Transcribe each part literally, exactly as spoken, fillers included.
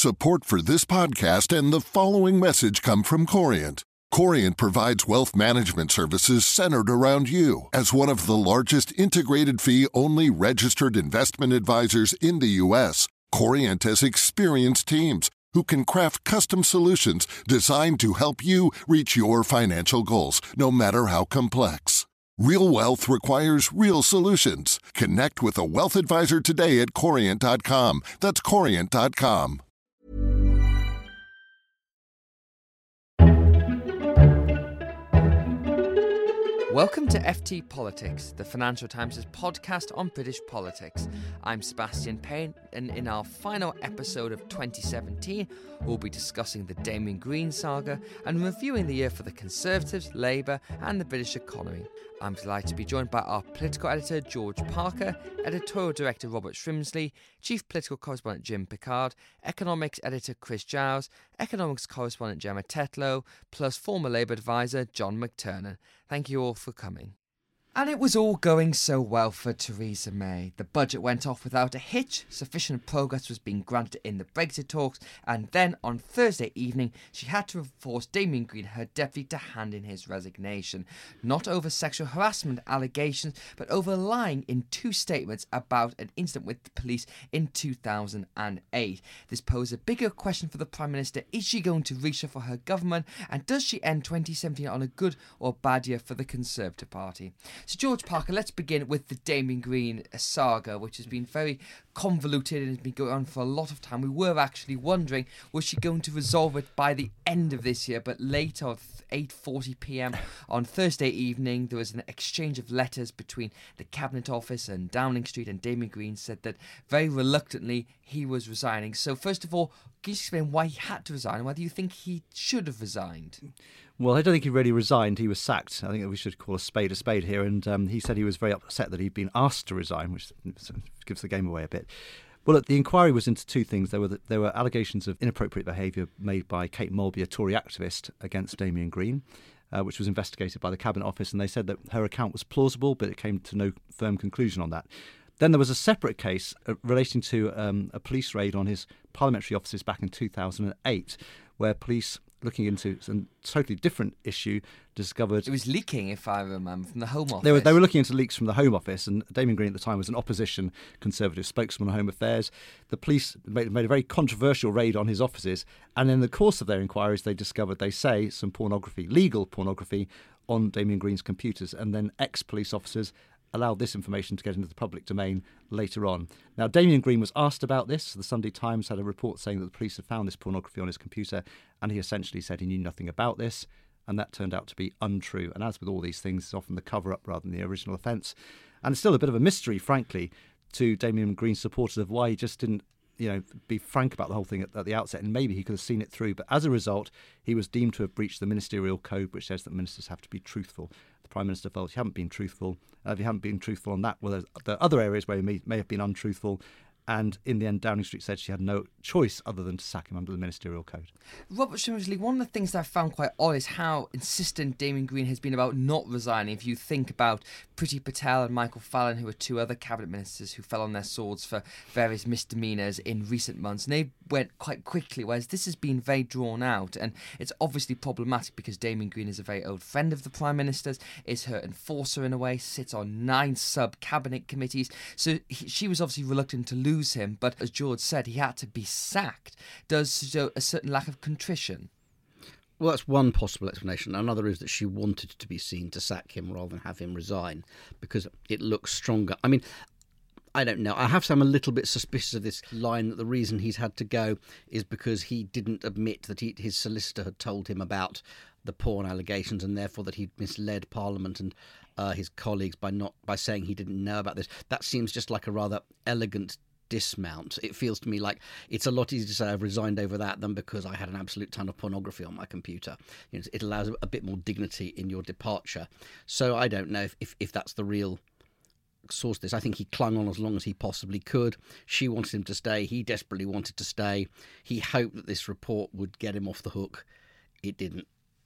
Support for this podcast and the following message come from Corient. Corient provides wealth management services centered around you. As one of the largest integrated fee-only registered investment advisors in the U S, Corient has experienced teams who can craft custom solutions designed to help you reach your financial goals, no matter how complex. Real wealth requires real solutions. Connect with a wealth advisor today at corient dot com. That's corient dot com. Welcome to F T Politics, the Financial Times' podcast on British politics. I'm Sebastian Payne, and in our final episode of twenty seventeen, we'll be discussing the Damien Green saga and reviewing the year for the Conservatives, Labour and the British economy. I'm delighted to be joined by our political editor, George Parker, editorial director, Robert Shrimsley, chief political correspondent, Jim Pickard, economics editor, Chris Giles, economics correspondent, Gemma Tetlow, plus former Labour advisor, John McTernan. Thank you all for coming. And it was all going so well for Theresa May. The budget went off without a hitch, sufficient progress was being granted in the Brexit talks, and then on Thursday evening she had to force Damien Green, her deputy, to hand in his resignation. Not over sexual harassment allegations, but over lying in two statements about an incident with the police in two thousand eight. This posed a bigger question for the Prime Minister. Is she going to reshuffle her government, and does she end twenty seventeen on a good or bad year for the Conservative Party? So George Parker, let's begin with the Damien Green saga, which has been very convoluted and has been going on for a lot of time. We were actually wondering, was she going to resolve it by the end of this year? But later, at eight forty p.m. on Thursday evening, there was an exchange of letters between the Cabinet Office and Downing Street, and Damien Green said that very reluctantly he was resigning. So first of all, can you explain why he had to resign and whether you think he should have resigned? Well, I don't think he really resigned. He was sacked. I think that we should call a spade a spade here. And um, he said he was very upset that he'd been asked to resign, which gives the game away a bit. Well, look, the inquiry was into two things. There were the, there were allegations of inappropriate behaviour made by Kate Mulvey, a Tory activist, against Damien Green, uh, which was investigated by the Cabinet Office. And they said that her account was plausible, but it came to no firm conclusion on that. Then there was a separate case uh, relating to um, a police raid on his parliamentary offices back in two thousand eight, where police, looking into some totally different issue, discovered... It was leaking, if I remember, from the Home Office. They were, they were looking into leaks from the Home Office, and Damien Green at the time was an opposition Conservative spokesman on Home Affairs. The police made, made a very controversial raid on his offices, and in the course of their inquiries, they discovered, they say, some pornography, legal pornography, on Damien Green's computers, and then ex-police officers allowed this information to get into the public domain later on. Now, Damien Green was asked about this. The Sunday Times had a report saying that the police had found this pornography on his computer, and he essentially said he knew nothing about this, and that turned out to be untrue. And as with all these things, it's often the cover-up rather than the original offence. And it's still a bit of a mystery, frankly, to Damien Green's supporters of why he just didn't, you know, be frank about the whole thing at, at the outset, and maybe he could have seen it through. But as a result, he was deemed to have breached the ministerial code, which says that ministers have to be truthful. The Prime Minister felt you haven't been truthful. Uh, if you haven't been truthful on that, well, there's, there are other areas where he may, may have been untruthful. And in the end, Downing Street said she had no choice other than to sack him under the ministerial code. Robert Shrimsley, one of the things that I found quite odd is how insistent Damien Green has been about not resigning. If you think about Priti Patel and Michael Fallon, who were two other cabinet ministers who fell on their swords for various misdemeanours in recent months, and they went quite quickly, whereas this has been very drawn out. And it's obviously problematic because Damien Green is a very old friend of the Prime Minister's, is her enforcer in a way, sits on nine sub-cabinet committees. So he, she was obviously reluctant to lose him, but as George said, he had to be sacked. Does show a certain lack of contrition? Well, that's one possible explanation. Another is that she wanted to be seen to sack him rather than have him resign because it looks stronger. I mean, I don't know. I have to say I'm a little bit suspicious of this line that the reason he's had to go is because he didn't admit that he, his solicitor had told him about the porn allegations and therefore that he'd misled Parliament and uh, his colleagues by not by saying he didn't know about this. That seems just like a rather elegant dismount. It feels to me like it's a lot easier to say I've resigned over that than because I had an absolute ton of pornography on my computer. You know, it allows a bit more dignity in your departure. So I don't know if, if, if that's the real source of this. I think he clung on as long as he possibly could. She wanted him to stay. He desperately wanted to stay. He hoped that this report would get him off the hook. It didn't.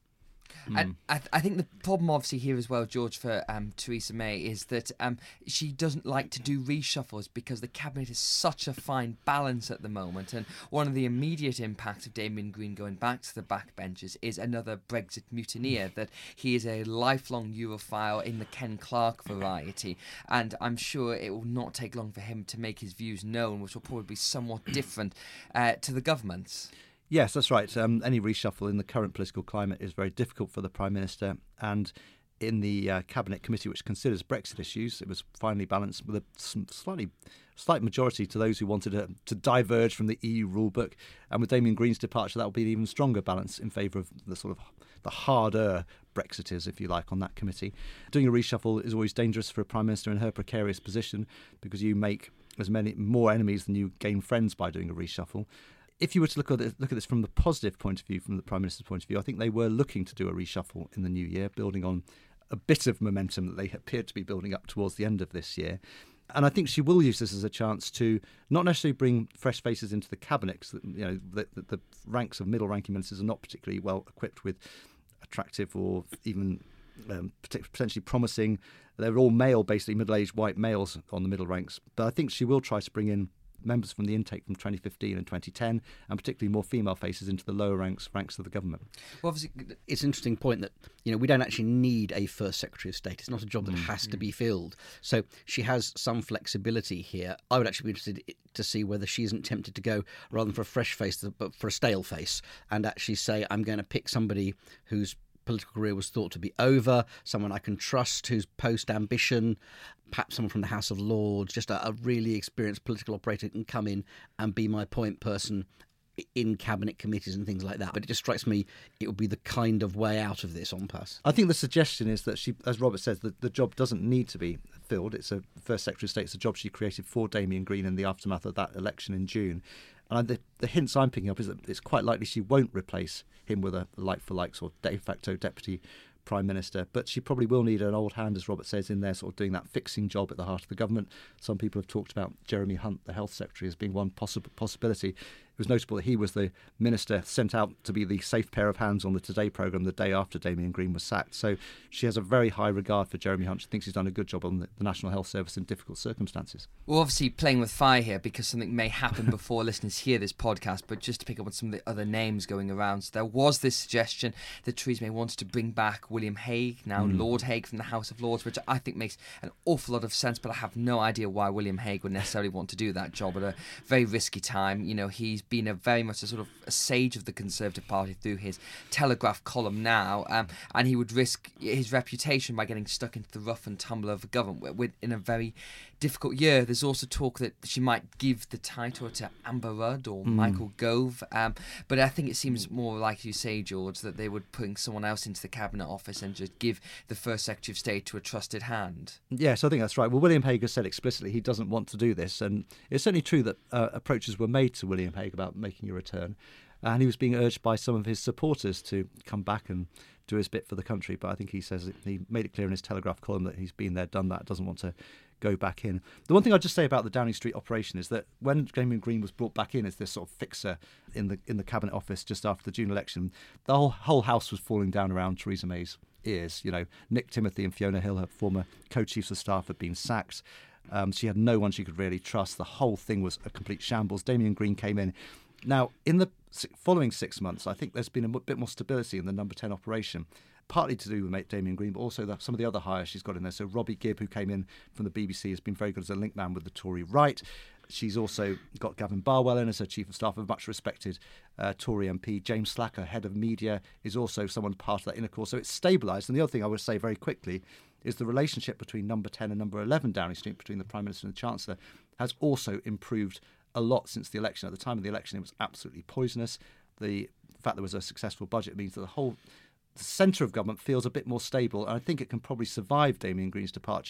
And I, th- I think the problem, obviously, here as well, George, for um, Theresa May is that um, she doesn't like to do reshuffles because the cabinet is such a fine balance at the moment. And one of the immediate impacts of Damien Green going back to the backbenches is another Brexit mutineer, that he is a lifelong Europhile in the Ken Clarke variety. And I'm sure it will not take long for him to make his views known, which will probably be somewhat different uh, to the government's. Yes, that's right. Um, any reshuffle in the current political climate is very difficult for the Prime Minister. And in the uh, Cabinet Committee which considers Brexit issues, it was finally balanced with a slightly slight majority to those who wanted to, to diverge from the E U rulebook. And with Damien Green's departure, that will be an even stronger balance in favour of the sort of the harder Brexiters, if you like, on that committee. Doing a reshuffle is always dangerous for a Prime Minister in her precarious position, because you make as many more enemies than you gain friends by doing a reshuffle. If you were to look at, it, look at this from the positive point of view, from the Prime Minister's point of view, I think they were looking to do a reshuffle in the new year, building on a bit of momentum that they appeared to be building up towards the end of this year. And I think she will use this as a chance to not necessarily bring fresh faces into the cabinet, because you know, the, the, the ranks of middle-ranking ministers are not particularly well equipped with attractive or even um, potentially promising. They're all male, basically middle-aged white males on the middle ranks. But I think she will try to bring in members from the intake from twenty fifteen and twenty ten, and particularly more female faces into the lower ranks ranks of the government. Well, obviously, it's an interesting point that, you know, we don't actually need a First Secretary of State. It's not a job that mm-hmm. has to be filled. So she has some flexibility here. I would actually be interested to see whether she isn't tempted to go, rather than for a fresh face, but for a stale face, and actually say, I'm going to pick somebody whose political career was thought to be over, someone I can trust, who's post-ambition, perhaps someone from the House of Lords, just a, a really experienced political operator who can come in and be my point person in cabinet committees and things like that. But it just strikes me it would be the kind of way out of this en passe. I think the suggestion is that she, as Robert says, that the job doesn't need to be filled. It's a First Secretary of State. It's a job she created for Damien Green in the aftermath of that election in June. And the, the hints I'm picking up is that it's quite likely she won't replace him with a like-for-likes or de facto deputy Prime Minister, but she probably will need an old hand, as Robert says, in there sort of doing that fixing job at the heart of the government. Some people have talked about Jeremy Hunt, the Health Secretary, as being one possible possibility. It was notable that he was the minister sent out to be the safe pair of hands on the Today programme the day after Damien Green was sacked. So she has a very high regard for Jeremy Hunt. She thinks he's done a good job on the, the National Health Service in difficult circumstances. We're obviously playing with fire here because something may happen before listeners hear this podcast, but just to pick up on some of the other names going around. So there was this suggestion that Theresa May wants to bring back William Hague, now mm. Lord Hague from the House of Lords, which I think makes an awful lot of sense, but I have no idea why William Hague would necessarily want to do that job at a very risky time. You know, he's been a very much a sort of a sage of the Conservative Party through his Telegraph column now, um, and he would risk his reputation by getting stuck into the rough and tumble of the government with, in a very difficult year. There's also talk that she might give the title to Amber Rudd or mm. Michael Gove, um, but I think it seems more like you say, George, that they would put someone else into the Cabinet Office and just give the First Secretary of State to a trusted hand. Yes, I think that's right. Well, William Hague has said explicitly he doesn't want to do this, and it's certainly true that uh, approaches were made to William Hague about making a return. And he was being urged by some of his supporters to come back and do his bit for the country. But I think he says he made it clear in his Telegraph column that he's been there, done that, doesn't want to go back in. The one thing I'd just say about the Downing Street operation is that when Damien Green was brought back in as this sort of fixer in the in the Cabinet Office just after the June election, the whole, whole house was falling down around Theresa May's ears. You know, Nick Timothy and Fiona Hill, her former co-chiefs of staff, had been sacked. Um, she had no one she could really trust. The whole thing was a complete shambles. Damien Green came in. Now, in the following six months, I think there's been a bit more stability in the number ten operation, partly to do with mate Damien Green, but also the, some of the other hires she's got in there. So Robbie Gibb, who came in from the B B C, has been very good as a link man with the Tory right. She's also got Gavin Barwell in as her Chief of Staff, a much respected uh, Tory M P. James Slacker, Head of Media, is also someone part of that inner core. So it's stabilised. And the other thing I would say very quickly is the relationship between number ten and number eleven Downing Street, between the Prime Minister and the Chancellor, has also improved a lot since the election. At the time of the election, it was absolutely poisonous. The fact there was a successful budget means that the whole the centre of government feels a bit more stable, and I think it can probably survive Damien Green's departure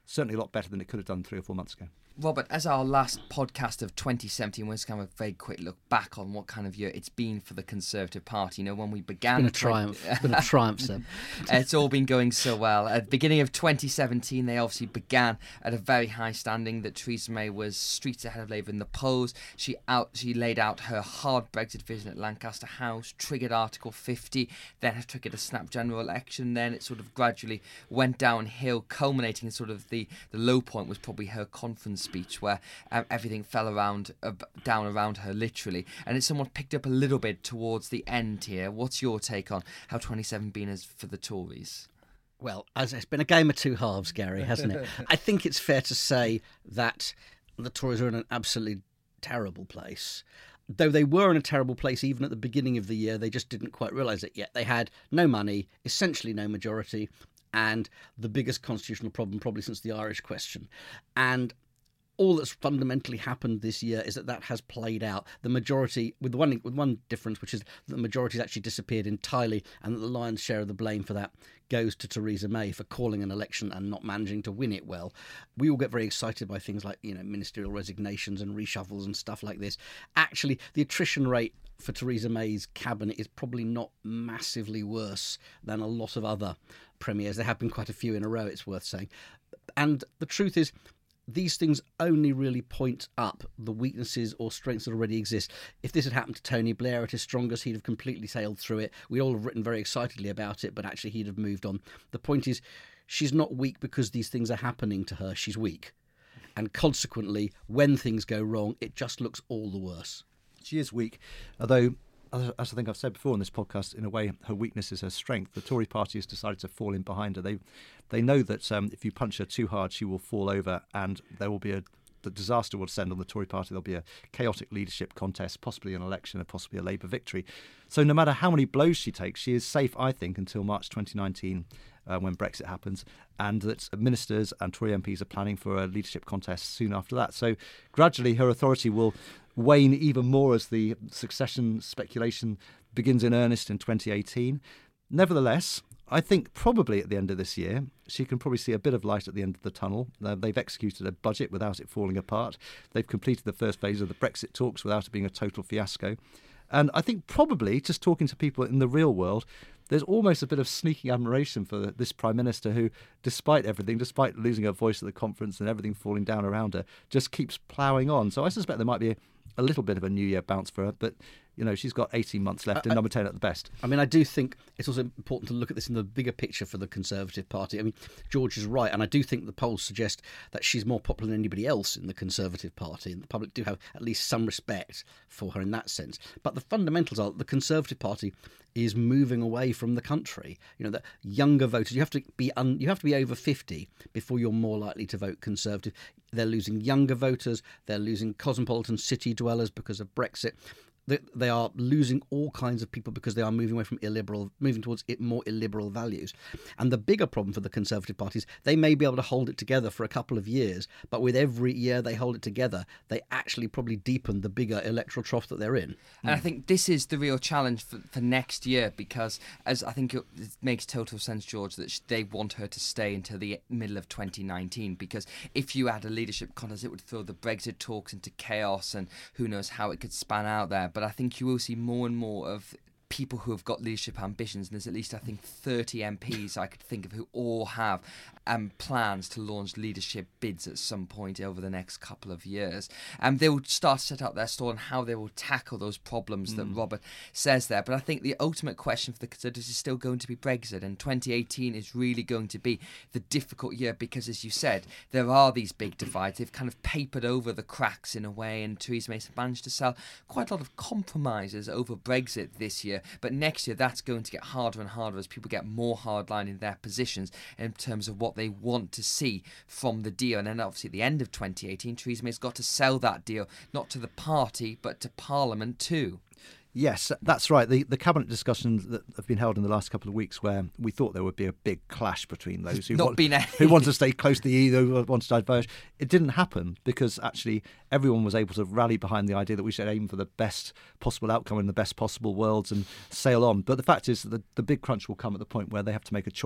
certainly a lot better than it could have done three or four months ago. Robert, as our last podcast of twenty seventeen, we're just going to have a very quick look back on what kind of year it's been for the Conservative Party. You know, when we began... It's been a triumph. It's been a triumph, Seb. It's all been going so well. At the beginning of twenty seventeen, they obviously began at a very high standing that Theresa May was streets ahead of Labour in the polls. She out, she laid out her hard Brexit vision at Lancaster House, triggered Article fifty, then had triggered a snap general election. Then it sort of gradually went downhill, culminating in sort of the, the low point was probably her conference speech where um, everything fell around uh, down around her literally, and it's somewhat picked up a little bit towards the end here. What's your take on how twenty seventeen been as for the Tories? Well, as it's been a game of two halves, Gary, hasn't it? I think it's fair to say that the Tories are in an absolutely terrible place. Though they were in a terrible place even at the beginning of the year, they just didn't quite realise it yet. They had no money, essentially no majority, and the biggest constitutional problem probably since the Irish question. And all that's fundamentally happened this year is that that has played out. The majority, with one with one difference, which is that the majority has actually disappeared entirely, and that the lion's share of the blame for that goes to Theresa May for calling an election and not managing to win it well. We all get very excited by things like, you know, ministerial resignations and reshuffles and stuff like this. Actually, the attrition rate for Theresa May's cabinet is probably not massively worse than a lot of other premiers. There have been quite a few in a row, it's worth saying. And the truth is, these things only really point up the weaknesses or strengths that already exist. If this had happened to Tony Blair at his strongest, he'd have completely sailed through it. We'd all have written very excitedly about it, but actually he'd have moved on. The point is, she's not weak because these things are happening to her. She's weak. And consequently, when things go wrong, it just looks all the worse. She is weak, although, as I think I've said before in this podcast, in a way, her weakness is her strength. The Tory party has decided to fall in behind her. They they know that um, if you punch her too hard, she will fall over, and there will be a the disaster will descend on the Tory party. There'll be a chaotic leadership contest, possibly an election, and possibly a Labour victory. So no matter how many blows she takes, she is safe, I think, until March twenty nineteen, uh, when Brexit happens, and that ministers and Tory M Ps are planning for a leadership contest soon after that. So gradually her authority will wane even more as the succession speculation begins in earnest in twenty eighteen. Nevertheless, I think probably at the end of this year, she can probably see a bit of light at the end of the tunnel. Uh, they've executed a budget without it falling apart. They've completed the first phase of the Brexit talks without it being a total fiasco. And I think probably, just talking to people in the real world, there's almost a bit of sneaking admiration for this Prime Minister who, despite everything, despite losing her voice at the conference and everything falling down around her, just keeps ploughing on. So I suspect there might be a, a little bit of a New Year bounce for her, but you know, she's got eighteen months left in number ten at the best. I mean, I do think it's also important to look at this in the bigger picture for the Conservative Party. I mean, George is right, and I do think the polls suggest that she's more popular than anybody else in the Conservative Party, and the public do have at least some respect for her in that sense. But the fundamentals are that the Conservative Party is moving away from the country. You know, that younger voters, you have to be un, you have to be over fifty before you're more likely to vote Conservative. They're losing younger voters, they're losing cosmopolitan city dwellers because of Brexit. They are losing all kinds of people because they are moving away from illiberal, moving towards more illiberal values. And the bigger problem for the Conservative Party is they may be able to hold it together for a couple of years, but with every year they hold it together, they actually probably deepen the bigger electoral trough that they're in. And I think this is the real challenge for, for next year, because as I think it makes total sense, George, that they want her to stay until the middle of twenty nineteen, because if you had a leadership contest, it would throw the Brexit talks into chaos, and who knows how it could span out there. But I think you will see more and more of people who have got leadership ambitions, and there's at least, I think, thirty M Ps I could think of who all have um, plans to launch leadership bids at some point over the next couple of years. And um, they will start to set out their stall on how they will tackle those problems mm. that Robert says there. But I think the ultimate question for the Conservatives is still going to be Brexit, and twenty eighteen is really going to be the difficult year because, as you said, there are these big divides. They've kind of papered over the cracks in a way, and Theresa May managed to sell quite a lot of compromises over Brexit this year. But next year, that's going to get harder and harder as people get more hardline in their positions in terms of what they want to see from the deal. And then obviously at the end of twenty eighteen, Theresa May's got to sell that deal, not to the party, but to Parliament too. Yes, that's right. The the cabinet discussions that have been held in the last couple of weeks, where we thought there would be a big clash between those who, Not want, been a- who want to stay close to the E U, who want to diverge. It didn't happen because actually everyone was able to rally behind the idea that we should aim for the best possible outcome in the best possible worlds and sail on. But the fact is that the, the big crunch will come at the point where they have to make a choice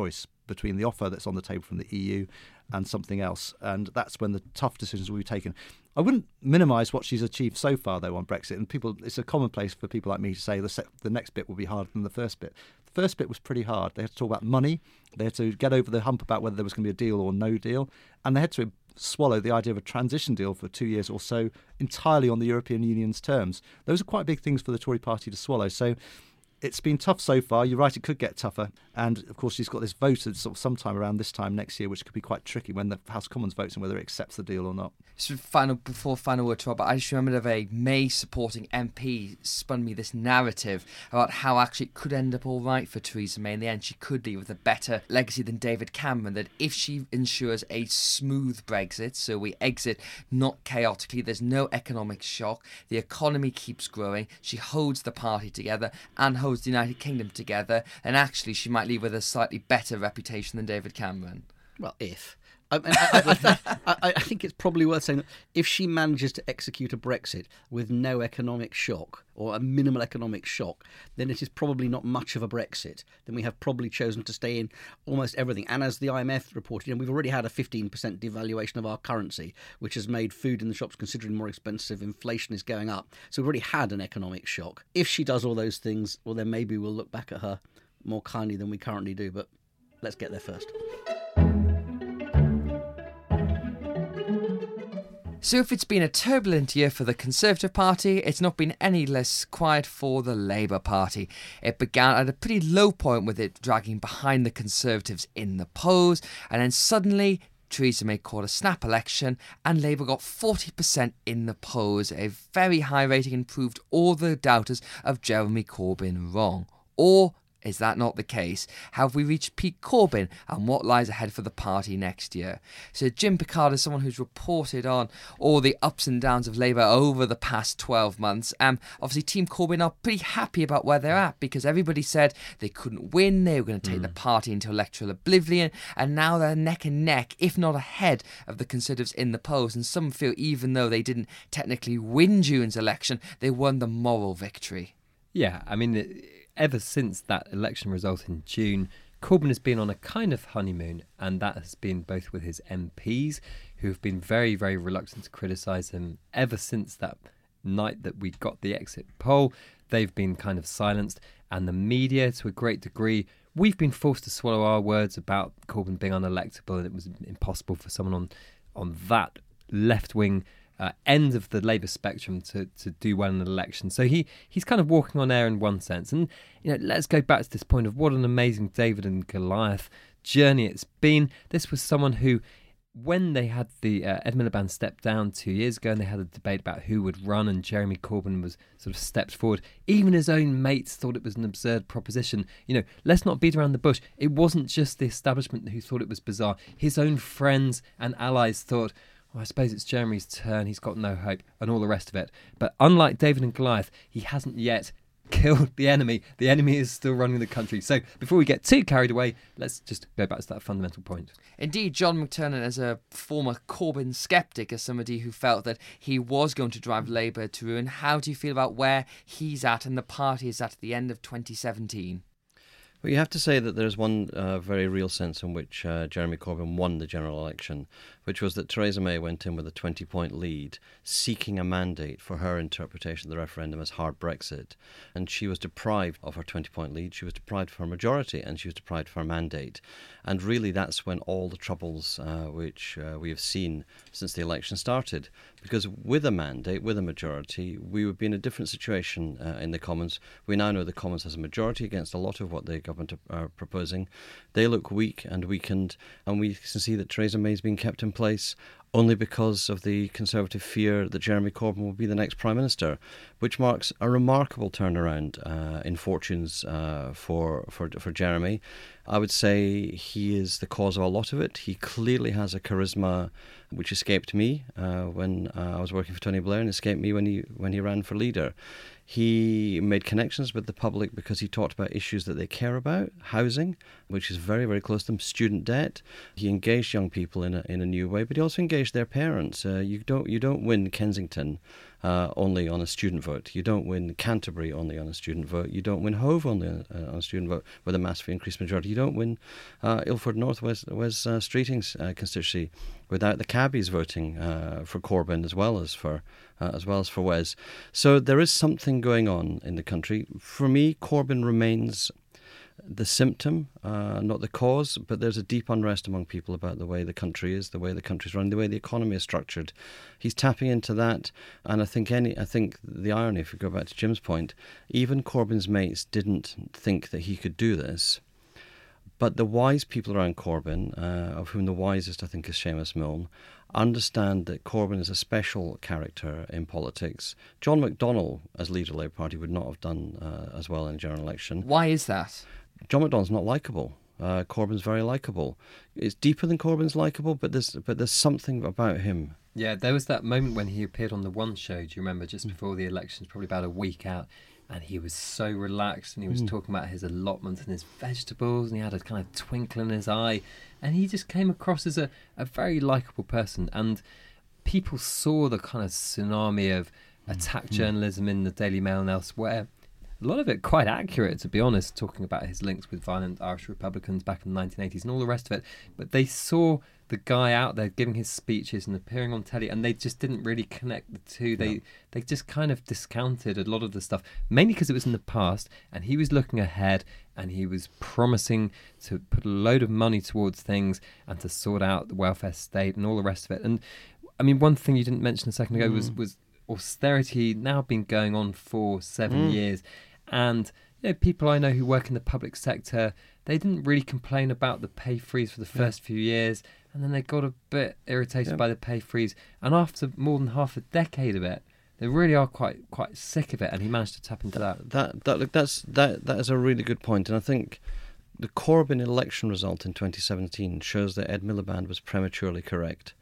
between the offer that's on the table from the E U and something else. And that's when the tough decisions will be taken. I wouldn't minimise what she's achieved so far, though, on Brexit. And people, it's a commonplace for people like me to say the, se- the next bit will be harder than the first bit. The first bit was pretty hard. They had to talk about money. They had to get over the hump about whether there was going to be a deal or no deal. And they had to swallow the idea of a transition deal for two years or so entirely on the European Union's terms. Those are quite big things for the Tory party to swallow. So it's been tough so far. You're right, it could get tougher. And, of course, she's got this vote at sort of sometime around this time next year, which could be quite tricky when the House of Commons votes on whether it accepts the deal or not. So final, before final word to Robert, I just remembered of a May supporting M P spun me this narrative about how actually it could end up all right for Theresa May. In the end, she could leave with a better legacy than David Cameron, that if she ensures a smooth Brexit, so we exit not chaotically, there's no economic shock, the economy keeps growing, she holds the party together and holds the United Kingdom together, and actually she might leave with a slightly better reputation than David Cameron. Well, if. I, mean, I, I, I, I think it's probably worth saying that if she manages to execute a Brexit with no economic shock or a minimal economic shock, then it is probably not much of a Brexit. Then we have probably chosen to stay in almost everything. And as the I M F reported, you know, we've already had a fifteen percent devaluation of our currency, which has made food in the shops considerably more expensive. Inflation is going up. So we've already had an economic shock. If she does all those things, well, then maybe we'll look back at her more kindly than we currently do. But let's get there first. So if it's been a turbulent year for the Conservative Party, it's not been any less quiet for the Labour Party. It began at a pretty low point with it dragging behind the Conservatives in the polls, and then suddenly Theresa May called a snap election and Labour got forty percent in the polls, a very high rating and proved all the doubters of Jeremy Corbyn wrong. Or is that not the case? Have we reached peak Corbyn, and what lies ahead for the party next year? So Jim Pickard is someone who's reported on all the ups and downs of Labour over the past twelve months. Um, obviously, Team Corbyn are pretty happy about where they're at because everybody said they couldn't win, they were going to take mm. the party into electoral oblivion, and now they're neck and neck, if not ahead of the Conservatives in the polls. And some feel even though they didn't technically win June's election, they won the moral victory. Yeah, I mean, it, ever since that election result in June, Corbyn has been on a kind of honeymoon, and that has been both with his M Ps, who have been very, very reluctant to criticise him ever since that night that we got the exit poll. They've been kind of silenced, and the media, to a great degree, we've been forced to swallow our words about Corbyn being unelectable, and it was impossible for someone on, on that left-wing Uh, end of the Labour spectrum to, to do well in an election. So he, he's kind of walking on air in one sense. And, you know, let's go back to this point of what an amazing David and Goliath journey it's been. This was someone who, when they had the uh, Ed Miliband step down two years ago and they had a debate about who would run, and Jeremy Corbyn was sort of stepped forward, even his own mates thought it was an absurd proposition. You know, let's not beat around the bush. It wasn't just the establishment who thought it was bizarre. His own friends and allies thought, well, I suppose it's Jeremy's turn, he's got no hope, and all the rest of it. But unlike David and Goliath, he hasn't yet killed the enemy. The enemy is still running the country. So before we get too carried away, let's just go back to that fundamental point. Indeed, John McTernan, as a former Corbyn sceptic, as somebody who felt that he was going to drive Labour to ruin, how do you feel about where he's at and the party is at at the end of twenty seventeen? Well, you have to say that there's one uh, very real sense in which uh, Jeremy Corbyn won the general election, which was that Theresa May went in with a twenty-point lead, seeking a mandate for her interpretation of the referendum as hard Brexit. And she was deprived of her twenty-point lead, she was deprived of her majority, and she was deprived of her mandate. And really that's when all the troubles uh, which uh, we have seen since the election started. Because with a mandate, with a majority, we would be in a different situation uh, in the Commons. We now know the Commons has a majority against a lot of what the government are proposing. They look weak and weakened, and we can see that Theresa May is being kept in place only because of the Conservative fear that Jeremy Corbyn will be the next Prime Minister, which marks a remarkable turnaround uh, in fortunes uh, for, for for Jeremy. I would say he is the cause of a lot of it. He clearly has a charisma which escaped me uh, when uh, I was working for Tony Blair, and escaped me when he when he ran for leader. He made connections with the public because he talked about issues that they care about, housing, which is very, very close to them, student debt. He engaged young people in a in a new way, but he also engaged their parents. Uh, you don't you don't win Kensington uh, only on a student vote. You don't win Canterbury only on a student vote. You don't win Hove only on, uh, on a student vote with a massively increased majority. You don't win uh, Ilford North West, West uh, Streeting's uh, constituency without the cabbies voting uh, for Corbyn as well as for uh, as well as for Wes. So there is something going on in the country. For me, Corbyn remains the symptom, uh, not the cause, but there's a deep unrest among people about the way the country is, the way the country's run, the way the economy is structured. He's tapping into that, and I think any, I think the irony, if we go back to Jim's point, even Corbyn's mates didn't think that he could do this. But the wise people around Corbyn, uh, of whom the wisest I think is Seamus Milne, understand that Corbyn is a special character in politics. John McDonnell, as leader of the Labour Party, would not have done uh, as well in a general election. Why is that? John McDonnell's not likeable. Uh, Corbyn's very likeable. It's deeper than Corbyn's likeable, but there's but there's something about him. Yeah, there was that moment when he appeared on the One Show, do you remember, just before the elections, probably about a week out, and he was so relaxed, and he was mm. talking about his allotment and his vegetables, and he had a kind of twinkle in his eye, and he just came across as a, a very likeable person. And people saw the kind of tsunami of attack mm. journalism in the Daily Mail and elsewhere. A lot of it quite accurate, to be honest, talking about his links with violent Irish Republicans back in the nineteen eighties and all the rest of it. But they saw the guy out there giving his speeches and appearing on telly, and they just didn't really connect the two. They no. they just kind of discounted a lot of the stuff, mainly because it was in the past, and he was looking ahead, and he was promising to put a load of money towards things and to sort out the welfare state and all the rest of it. And, I mean, one thing you didn't mention a second ago mm. was, was austerity now been going on for seven mm. years. And you know, people I know who work in the public sector, they didn't really complain about the pay freeze for the first yeah. few years, and then they got a bit irritated yeah. by the pay freeze. And after more than half a decade of it, they really are quite quite sick of it. And he managed to tap into that. That that look, that's that that is a really good point. And I think the Corbyn election result in twenty seventeen shows that Ed Miliband was prematurely correct.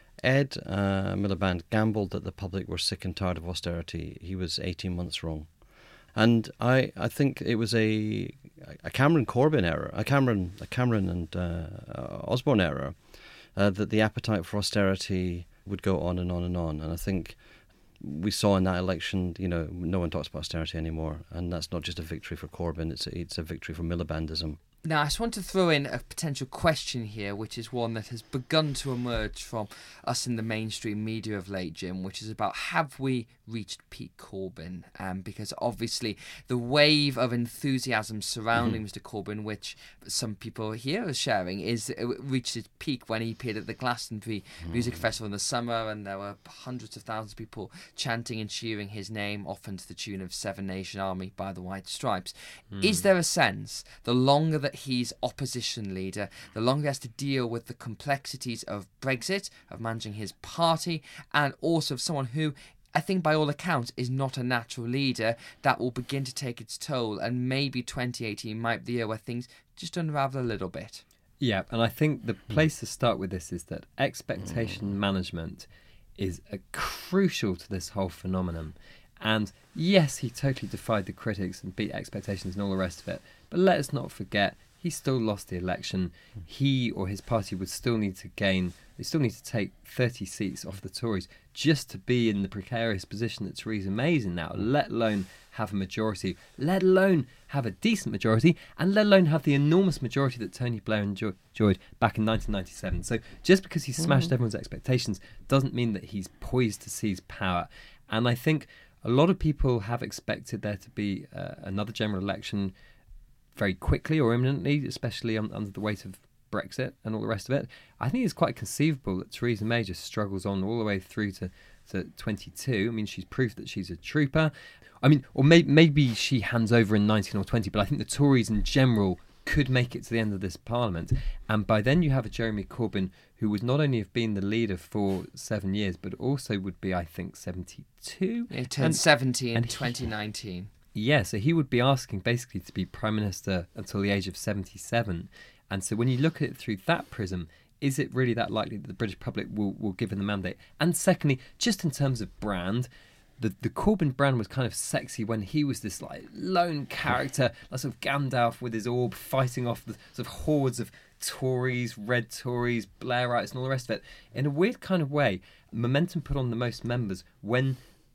Ed uh, Miliband gambled that the public were sick and tired of austerity. He was eighteen months wrong. And I, I think it was a a Cameron Corbyn error, a Cameron a Cameron and uh, Osborne error, uh, that the appetite for austerity would go on and on and on. And I think we saw in that election, you know, no one talks about austerity anymore, and that's not just a victory for Corbyn; it's a, it's a victory for Milibandism. Now, I just want to throw in a potential question here, which is one that has begun to emerge from us in the mainstream media of late, Jim, which is about, have we reached peak Corbyn? Um, because obviously the wave of enthusiasm surrounding mm-hmm. Mister Corbyn, which some people here are sharing, is it reached its peak when he appeared at the Glastonbury mm-hmm. Music Festival in the summer, and there were hundreds of thousands of people chanting and cheering his name, often to the tune of Seven Nation Army by the White Stripes. Mm. Is there a sense, the longer that he's opposition leader, the longer he has to deal with the complexities of Brexit, of managing his party, and also of someone who, I think by all accounts, is not a natural leader, that will begin to take its toll, and maybe twenty eighteen might be the year where things just unravel a little bit? Yeah, and I think the place to start with this is that expectation management is a crucial to this whole phenomenon. And yes, he totally defied the critics and beat expectations and all the rest of it. But let us not forget, he still lost the election. He or his party would still need to gain, they still need to take thirty seats off the Tories just to be in the precarious position that Theresa May's in now, let alone have a majority, let alone have a decent majority, and let alone have the enormous majority that Tony Blair enjoyed back in nineteen ninety-seven. So just because he smashed everyone's expectations doesn't mean that he's poised to seize power. And I think a lot of people have expected there to be uh, another general election very quickly or imminently, especially um, under the weight of Brexit and all the rest of it. I think it's quite conceivable that Theresa May just struggles on all the way through to, to twenty-two. I mean, she's proved that she's a trooper. I mean, or may, maybe she hands over in nineteen or twenty, but I think the Tories in general could make it to the end of this parliament. And by then you have a Jeremy Corbyn who would not only have been the leader for seven years, but also would be, I think, seventy-two. He turned and, seventy in twenty nineteen. Yeah, so he would be asking basically to be Prime Minister until the age of seventy-seven. And so when you look at it through that prism, is it really that likely that the British public will, will give him the mandate? And secondly, just in terms of brand, the, the Corbyn brand was kind of sexy when he was this like lone character, like sort of Gandalf with his orb fighting off the sort of hordes of Tories, Red Tories, Blairites and all the rest of it. In a weird kind of way, Momentum put on the most members when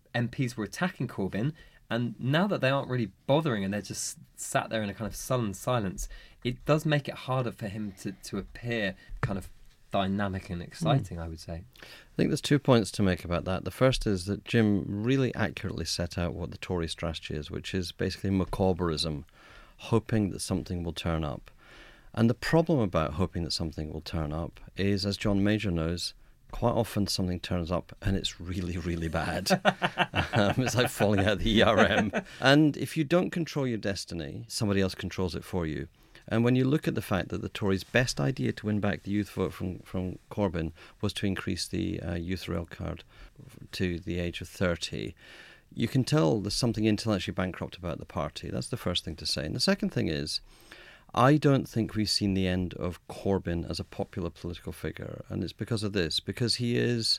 M Ps were attacking Corbyn, and now that they aren't really bothering and they're just sat there in a kind of sullen silence, it does make it harder for him to, to appear kind of dynamic and exciting, mm. I would say. I think there's two points to make about that. The first is that Jim really accurately set out what the Tory strategy is, which is basically macabreism, hoping that something will turn up. And the problem about hoping that something will turn up is, as John Major knows, quite often something turns up and it's really, really bad. um, it's like falling out of the E R M. And if you don't control your destiny, somebody else controls it for you. And when you look at the fact that the Tories' best idea to win back the youth vote from, from Corbyn was to increase the uh, youth rail card to the age of thirty, you can tell there's something intellectually bankrupt about the party. That's the first thing to say. And the second thing is, I don't think we've seen the end of Corbyn as a popular political figure, and it's because of this, because he is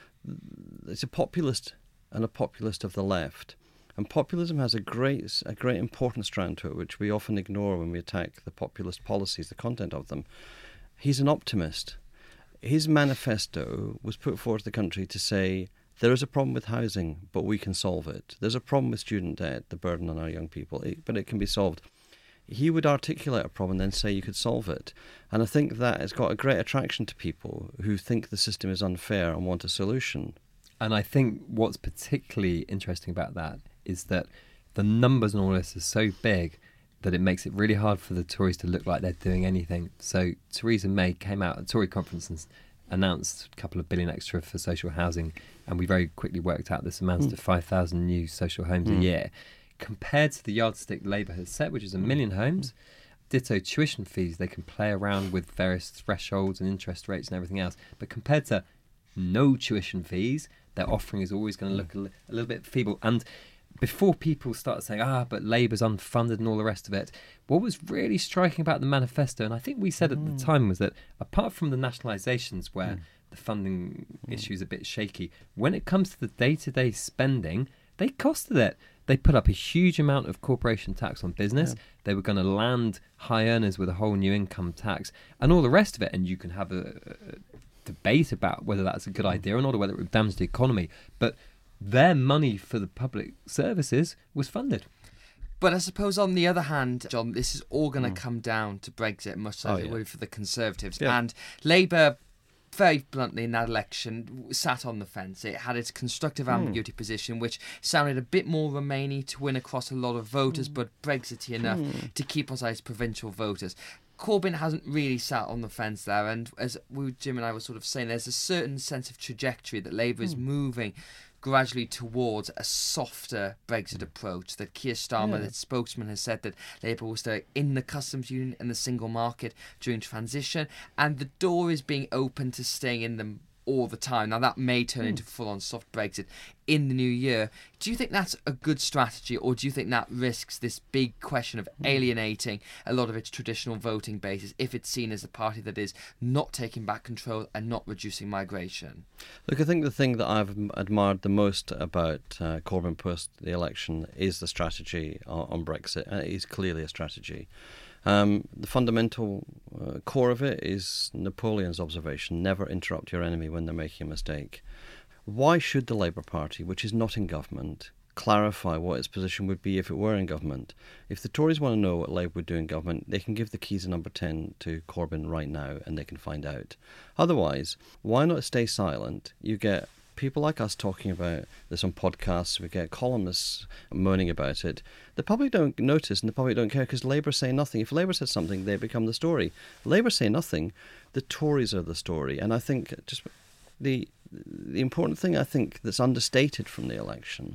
it's a populist and a populist of the left. And populism has a great a great important strand to it, which we often ignore when we attack the populist policies, the content of them. He's an optimist. His manifesto was put forward to the country to say, there is a problem with housing, but we can solve it. There's a problem with student debt, the burden on our young people, but it can be solved. He would articulate a problem and then say you could solve it. And I think that has got a great attraction to people who think the system is unfair and want a solution. And I think what's particularly interesting about that is that the numbers and all this are so big that it makes it really hard for the Tories to look like they're doing anything. So Theresa May came out at a Tory conference and announced a couple of billion extra for social housing, and we very quickly worked out this amounts mm. to five thousand new social homes mm. a year. Compared to the yardstick Labour has set, which is a million homes, ditto tuition fees, they can play around with various thresholds and interest rates and everything else. But compared to no tuition fees, their offering is always going to look a, li- a little bit feeble. And before people start saying, ah, but Labour's unfunded and all the rest of it, what was really striking about the manifesto, and I think we said at mm. the time, was that apart from the nationalisations where mm. the funding mm. issue is a bit shaky, when it comes to the day-to-day spending, they costed it. They put up a huge amount of corporation tax on business. Yeah. They were going to land high earners with a whole new income tax and all the rest of it. And you can have a, a debate about whether that's a good idea or not, or whether it would damage the economy. But their money for the public services was funded. But I suppose on the other hand, John, this is all going to mm. come down to Brexit, much like oh, it yeah. would for the Conservatives. Yeah. And Labour, very bluntly in that election, sat on the fence. It had its constructive ambiguity mm. position, which sounded a bit more Remainy to win across a lot of voters, mm. but Brexity enough mm. to keep us as provincial voters. Corbyn hasn't really sat on the fence there, and as we, Jim and I were sort of saying, there's a certain sense of trajectory that Labour mm. is moving gradually towards a softer Brexit approach. That Keir Starmer, yeah. its spokesman, has said that Labour will stay in the customs union and the single market during transition, and the door is being open to staying in them all the time. Now that may turn mm. into full-on soft Brexit in the new year. Do you think that's a good strategy, or do you think that risks this big question of alienating a lot of its traditional voting bases if it's seen as a party that is not taking back control and not reducing migration? Look, I think the thing that I've admired the most about uh, Corbyn post the election is the strategy on, on Brexit, and it is clearly a strategy. Um, the fundamental uh, core of it is Napoleon's observation: never interrupt your enemy when they're making a mistake. Why should the Labour Party, which is not in government, clarify what its position would be if it were in government? If the Tories want to know what Labour would do in government, they can give the keys of number ten to Corbyn right now and they can find out. Otherwise, why not stay silent? You get people like us talking about this on podcasts, we get columnists moaning about it. The public don't notice and the public don't care because Labour say nothing. If Labour says something, they become the story. Labour say nothing, the Tories are the story. And I think just the the important thing I think that's understated from the election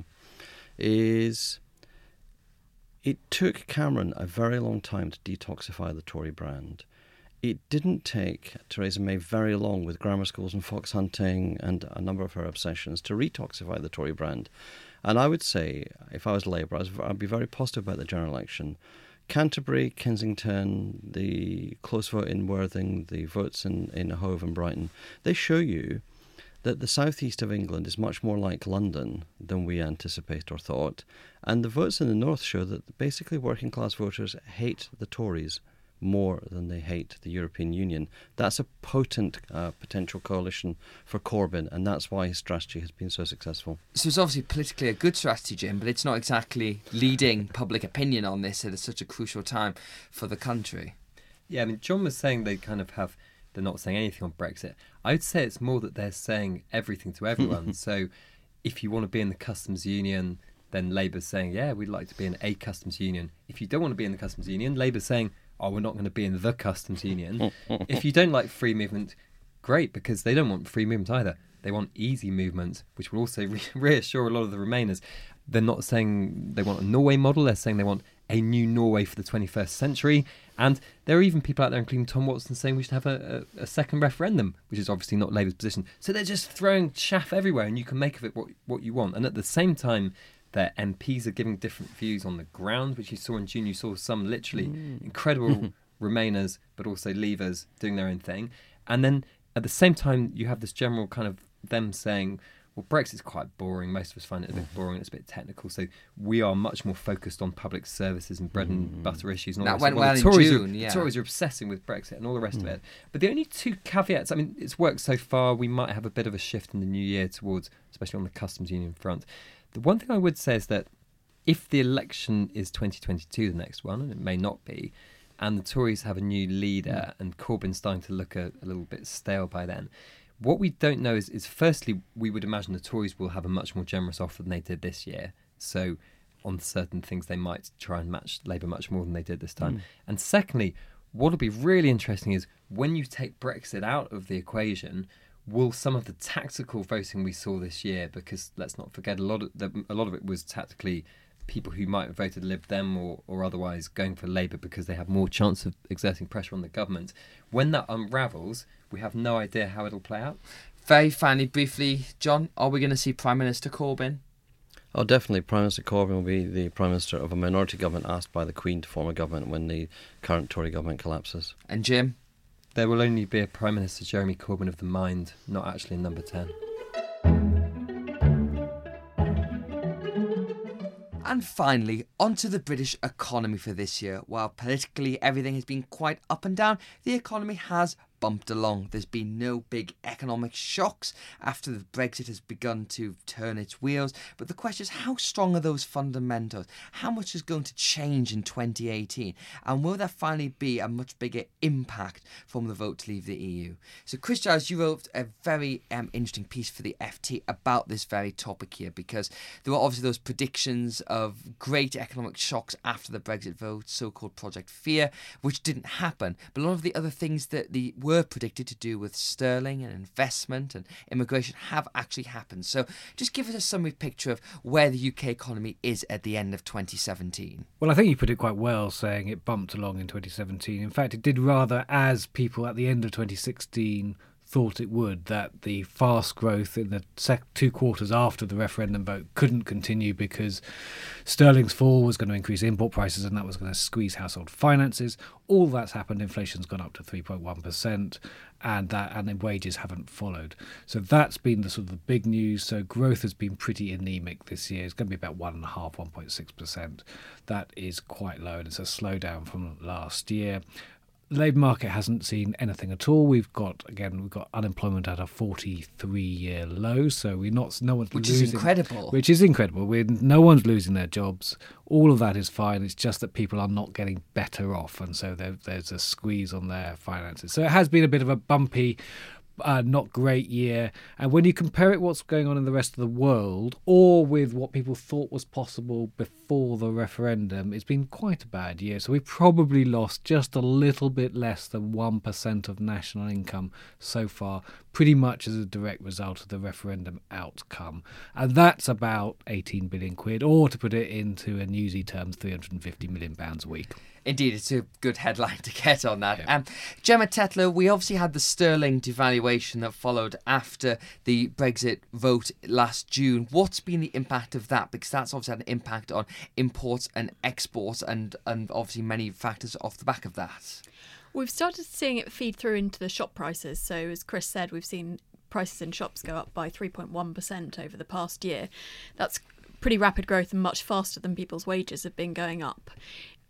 is it took Cameron a very long time to detoxify the Tory brand. It didn't take Theresa May very long with grammar schools and fox hunting and a number of her obsessions to retoxify the Tory brand. And I would say, if I was Labour, I'd be very positive about the general election. Canterbury, Kensington, the close vote in Worthing, the votes in, in Hove and Brighton, they show you that the southeast of England is much more like London than we anticipate or thought. And the votes in the north show that basically working class voters hate the Tories more than they hate the European Union. That's a potent uh, potential coalition for Corbyn, and that's why his strategy has been so successful. So it's obviously politically a good strategy, Jim, but it's not exactly leading public opinion on this at such a crucial time for the country. Yeah, I mean, John was saying they kind of have, they're not saying anything on Brexit. I would say it's more that they're saying everything to everyone. So if you want to be in the customs union, then Labour's saying, yeah, we'd like to be in a customs union. If you don't want to be in the customs union, Labour's saying, oh, we're not going to be in the customs union. If you don't like free movement, great, because they don't want free movement either. They want easy movement, which will also re- reassure a lot of the Remainers. They're not saying they want a Norway model, they're saying they want a new Norway for the twenty-first century. And there are even people out there, including Tom Watson, saying we should have a, a, a second referendum, which is obviously not Labour's position. So they're just throwing chaff everywhere, and you can make of it what, what you want. And at the same time, their M Ps are giving different views on the ground, which you saw in June. You saw some literally mm. incredible Remainers, but also Leavers doing their own thing. And then at the same time, you have this general kind of them saying, well, Brexit's quite boring. Most of us find it a bit boring. It's a bit technical. So we are much more focused on public services and bread and butter issues. And all that went well, well in Tories June, are, yeah. The Tories are obsessing with Brexit and all the rest mm. of it. But the only two caveats, I mean, it's worked so far. We might have a bit of a shift in the new year towards, especially on the customs union front. The one thing I would say is that if the election is twenty twenty-two, the next one, and it may not be, and the Tories have a new leader and Corbyn's starting to look a, a little bit stale by then, what we don't know is, is firstly, we would imagine the Tories will have a much more generous offer than they did this year. So on certain things, they might try and match Labour much more than they did this time. Mm. And secondly, what will be really interesting is when you take Brexit out of the equation, will some of the tactical voting we saw this year, because let's not forget a lot of the, a lot of it was tactically people who might have voted Lib Dem or, or otherwise going for Labour because they have more chance of exerting pressure on the government. When that unravels, we have no idea how it'll play out. Very finally, briefly, John, are we going to see Prime Minister Corbyn? Oh, definitely. Prime Minister Corbyn will be the Prime Minister of a minority government asked by the Queen to form a government when the current Tory government collapses. And Jim? There will only be a Prime Minister Jeremy Corbyn of the mind, not actually in number ten. And finally, onto the British economy for this year. While politically everything has been quite up and down, the economy has bumped along. There's been no big economic shocks after the Brexit has begun to turn its wheels. But the question is, how strong are those fundamentals? How much is going to change in twenty eighteen? And will there finally be a much bigger impact from the vote to leave the E U? So Chris Giles, you wrote a very um, interesting piece for the F T about this very topic here, because there were obviously those predictions of great economic shocks after the Brexit vote, so-called Project Fear, which didn't happen. But a lot of the other things that the were predicted to do with sterling and investment and immigration have actually happened. So just give us a summary picture of where the U K economy is at the end of twenty seventeen. Well, I think you put it quite well, saying it bumped along in twenty seventeen. In fact, it did rather as people at the end of twenty sixteen thought it would, that the fast growth in the sec- two quarters after the referendum vote couldn't continue because sterling's fall was going to increase import prices and that was going to squeeze household finances. All that's happened. Inflation's gone up to three point one percent and that and then wages haven't followed. So that's been the sort of the big news. So growth has been pretty anemic this year. It's going to be about one point five, one point six percent. That is quite low and it's a slowdown from last year. The labour market hasn't seen anything at all. We've got, again, we've got unemployment at a forty-three-year low, so we're not, no one's which losing. Which is incredible. Which is incredible. We're, no one's losing their jobs. All of that is fine. It's just that people are not getting better off, and so there, there's a squeeze on their finances. So it has been a bit of a bumpy, Uh, not great year. And when you compare it what's going on in the rest of the world or with what people thought was possible before the referendum, it's been quite a bad year. So we've probably lost just a little bit less than one percent of national income so far, pretty much as a direct result of the referendum outcome. And that's about eighteen billion quid, or to put it into a newsy terms, three hundred fifty million pounds a week. Indeed, it's a good headline to get on that. Yeah. Um, Gemma Tetlow, we obviously had the sterling devaluation that followed after the Brexit vote last June. What's been the impact of that? Because that's obviously had an impact on imports and exports and, and obviously many factors off the back of that. We've started seeing it feed through into the shop prices. So as Chris said, we've seen prices in shops go up by three point one percent over the past year. That's pretty rapid growth and much faster than people's wages have been going up.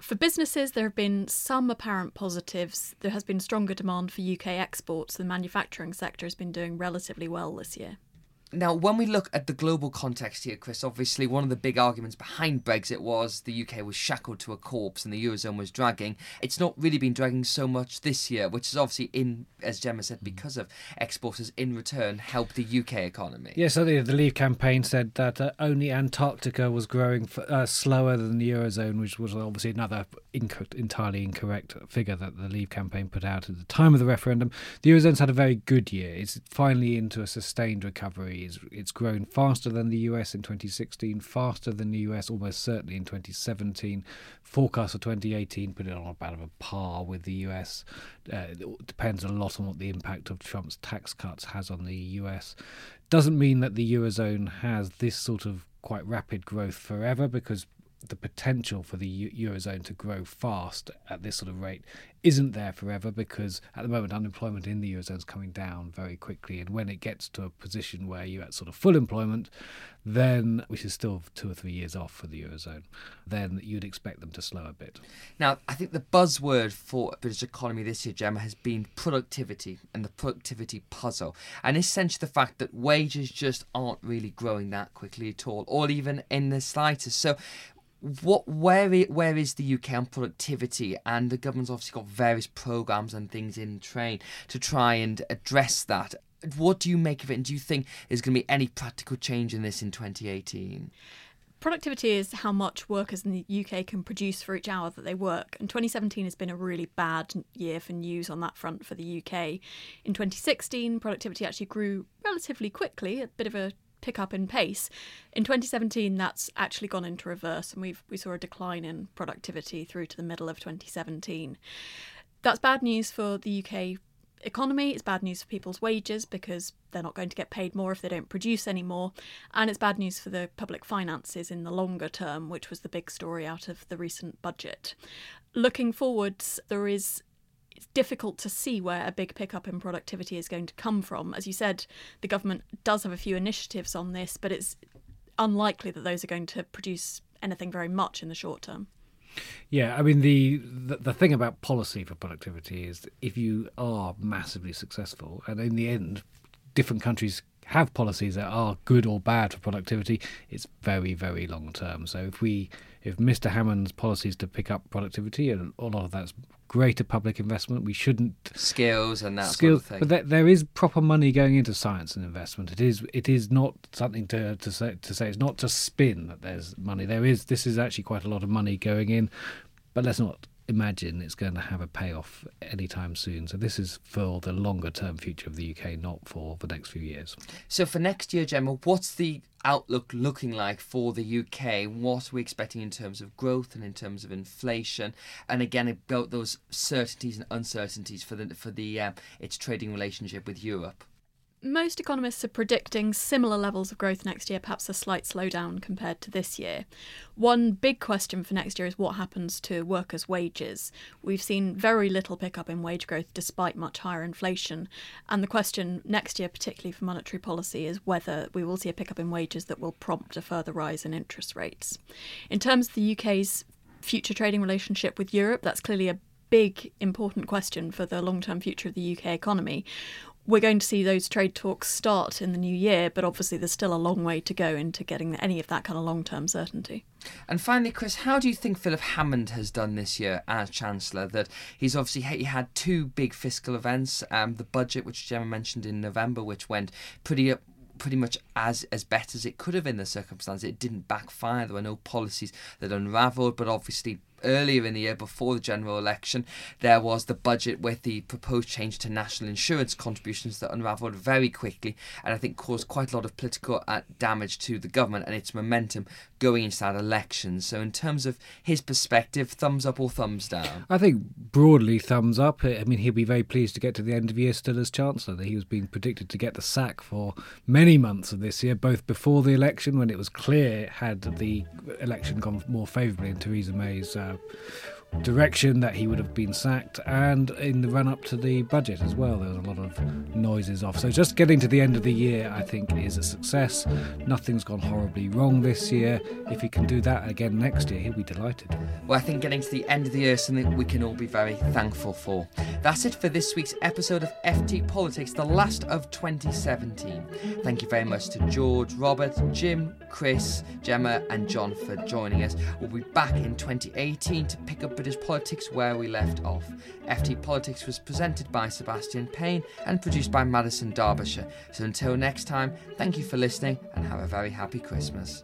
For businesses, there have been some apparent positives. There has been stronger demand for U K exports. The manufacturing sector has been doing relatively well this year. Now, when we look at the global context here, Chris, obviously one of the big arguments behind Brexit was the U K was shackled to a corpse and the Eurozone was dragging. It's not really been dragging so much this year, which is obviously, in, as Gemma said, because of exporters in return help the U K economy. Yes, so the, the Leave campaign said that uh, only Antarctica was growing f- uh, slower than the Eurozone, which was obviously another inc- entirely incorrect figure that the Leave campaign put out at the time of the referendum. The Eurozone's had a very good year. It's finally into a sustained recovery. It's, it's grown faster than the U S in twenty sixteen, faster than the U S almost certainly in twenty seventeen. Forecast for twenty eighteen put it on about a par with the U S. Uh, it depends a lot on what the impact of Trump's tax cuts has on the U S. Doesn't mean that the Eurozone has this sort of quite rapid growth forever, because the potential for the Eurozone to grow fast at this sort of rate isn't there forever, because at the moment unemployment in the Eurozone is coming down very quickly, and when it gets to a position where you're at sort of full employment, then, which is still two or three years off for the Eurozone, then you'd expect them to slow a bit. Now, I think the buzzword for the British economy this year, Gemma, has been productivity and the productivity puzzle, and essentially the fact that wages just aren't really growing that quickly at all, or even in the slightest. So What, where, where is the U K on productivity? And the government's obviously got various programmes and things in train to try and address that. What do you make of it? And do you think there's going to be any practical change in this in twenty eighteen? Productivity is how much workers in the U K can produce for each hour that they work. And twenty seventeen has been a really bad year for news on that front for the U K. In twenty sixteen, productivity actually grew relatively quickly, a bit of a pick up in pace. In twenty seventeen, that's actually gone into reverse, and we've we saw a decline in productivity through to the middle of twenty seventeen. That's bad news for the U K economy. It's bad news for people's wages, because they're not going to get paid more if they don't produce anymore, and it's bad news for the public finances in the longer term, which was the big story out of the recent budget. Looking forwards, there is It's difficult to see where a big pickup in productivity is going to come from. As you said, the government does have a few initiatives on this, but it's unlikely that those are going to produce anything very much in the short term. Yeah, I mean, the, the the thing about policy for productivity is that if you are massively successful, and in the end, different countries have policies that are good or bad for productivity, it's very, very long term. So if we, if Mister Hammond's policies to pick up productivity, and a lot of that's greater public investment, we shouldn't skills and that skills, sort of thing. But there, there is proper money going into science and investment. It is it is not something to to say to say. It's not just spin that there's money. There is this is actually quite a lot of money going in, but let's not imagine it's going to have a payoff anytime soon. So this is for the longer term future of the U K, not for the next few years. So for next year, Gemma, what's the outlook looking like for the U K? What are we expecting in terms of growth and in terms of inflation? And again, about those certainties and uncertainties for the for the uh, its trading relationship with Europe. Most economists are predicting similar levels of growth next year, perhaps a slight slowdown compared to this year. One big question for next year is what happens to workers' wages. We've seen very little pickup in wage growth despite much higher inflation. And the question next year, particularly for monetary policy, is whether we will see a pickup in wages that will prompt a further rise in interest rates. In terms of the U K's future trading relationship with Europe, that's clearly a big, important question for the long-term future of the U K economy. We're going to see those trade talks start in the new year, but obviously there's still a long way to go into getting any of that kind of long-term certainty. And finally, Chris, how do you think Philip Hammond has done this year as Chancellor? That he's obviously he had two big fiscal events, um, the budget, which Gemma mentioned in November, which went pretty up. pretty much as as best as it could have in the circumstances. It didn't backfire. There were no policies that unravelled, but obviously earlier in the year, before the general election, there was the budget with the proposed change to national insurance contributions that unravelled very quickly, and I think caused quite a lot of political uh, damage to the government and its momentum going into that election. So in terms of his perspective, thumbs up or thumbs down? I think broadly thumbs up. I mean, he'll be very pleased to get to the end of the year still as Chancellor. He was being predicted to get the sack for many months of this year, both before the election, when it was clear, had the election gone more favourably in Theresa May's uh, direction that he would have been sacked, and in the run-up to the budget as well, there was a lot of noises off. So just getting to the end of the year, I think, is a success. Nothing's gone horribly wrong this year. If he can do that again next year, he'll be delighted. Well, I think getting to the end of the year is something we can all be very thankful for. That's it for this week's episode of F T Politics, the last of twenty seventeen. Thank you very much to George, Robert, Jim, Chris, Gemma and John for joining us. We'll be back in twenty eighteen to pick up British politics where we left off. F T Politics was presented by Sebastian Payne and produced by Madison Derbyshire. So until next time, thank you for listening and have a very happy Christmas.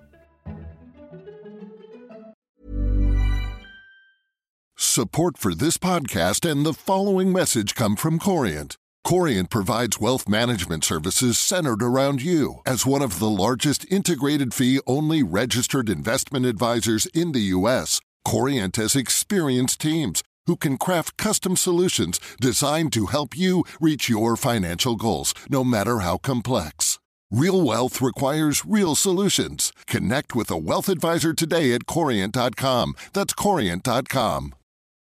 Support for this podcast and the following message come from Corient. Corient provides wealth management services centered around you. As one of the largest integrated fee-only registered investment advisors in the U S, Corient has experienced teams who can craft custom solutions designed to help you reach your financial goals, no matter how complex. Real wealth requires real solutions. Connect with a wealth advisor today at corient dot com. That's corient dot com.